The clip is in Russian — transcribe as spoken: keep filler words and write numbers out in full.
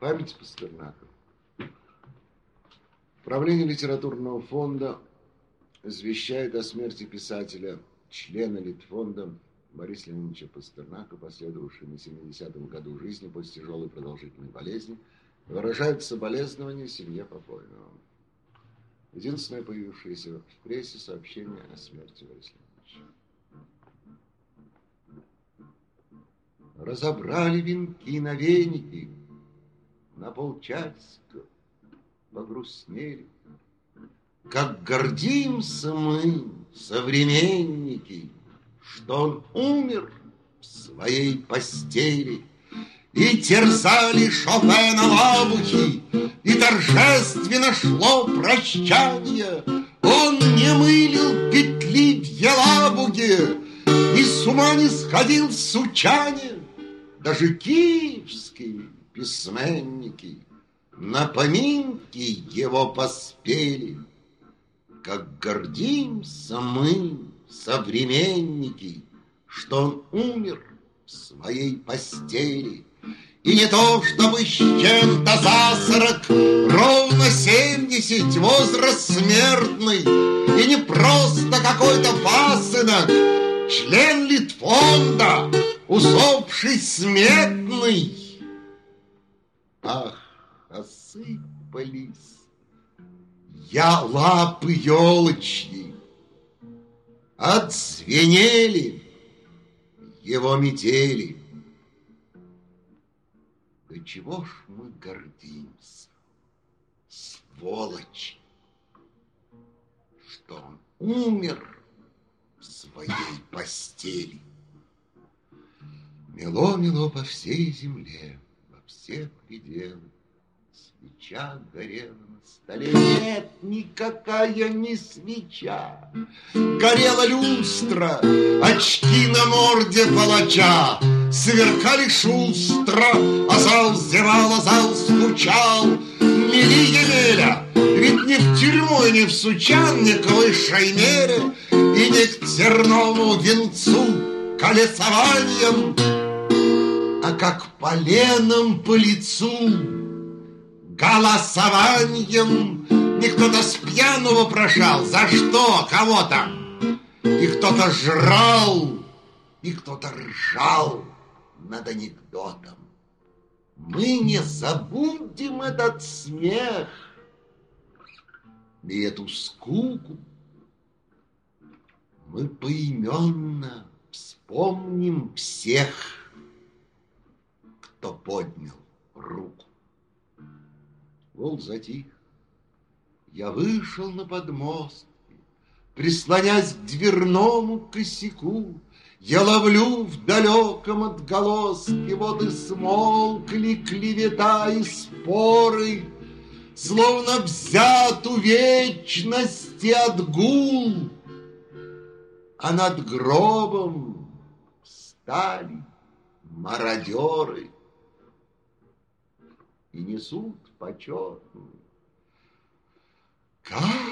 Память Пастернака. Правление литературного фонда извещает о смерти писателя, члена Литфонда Бориса Леонидовича Пастернака, последовавшей на семидесятом году жизни после тяжелой продолжительной болезни, и выражает соболезнования семье покойного. Единственное появившееся в прессе сообщение о смерти Бориса Леонидовича. Разобрали венки на веники, на полчасика погрустнели. Как гордимся мы, современники, что он умер в своей постели. И терзали Шопена лавухи, и торжественно шло прощание. Он не мылил петли в Елабуге, и с ума не сходил в Сучане. Даже киевские письменники на поминки его поспели. Как гордимся мы, современники, что он умер в своей постели. И не то, чтобы с чем-то за сорок, ровно семьдесят возраст смертный, и не просто какой-то пасынок, член Литфонда, усопший сметный. Ах, осыпались я лапы елочьи, отзвенели его метели. Да чего ж мы гордимся, сволочи, что он умер в своей постели. Мело-мело по всей земле, во все пределы, свеча горела на столе. Нет, никакая не свеча. Горела люстра, очки на морде палача сверкали шустро, а зал зевал, а зал скучал. Мели Емеля, ведь не в тюрьму, не в Сучан, не к высшей мере, и не к терновому венцу колесованием, а как поленом по лицу голосованием. Не кто-то с пьяну вопрошал, за что, кого там, и кто-то жрал, и кто-то ржал над анекдотом. Мы не забудем этот смех и эту скуку. Мы поименно вспомним всех, кто поднял руку. Волк затих. Я вышел на подмостки, прислонясь к дверному косяку. Я ловлю в далеком отголоске, вот и смолкли клевета и споры, словно взят у вечности отгул, а над гробом встали мародеры и несут почетную. Как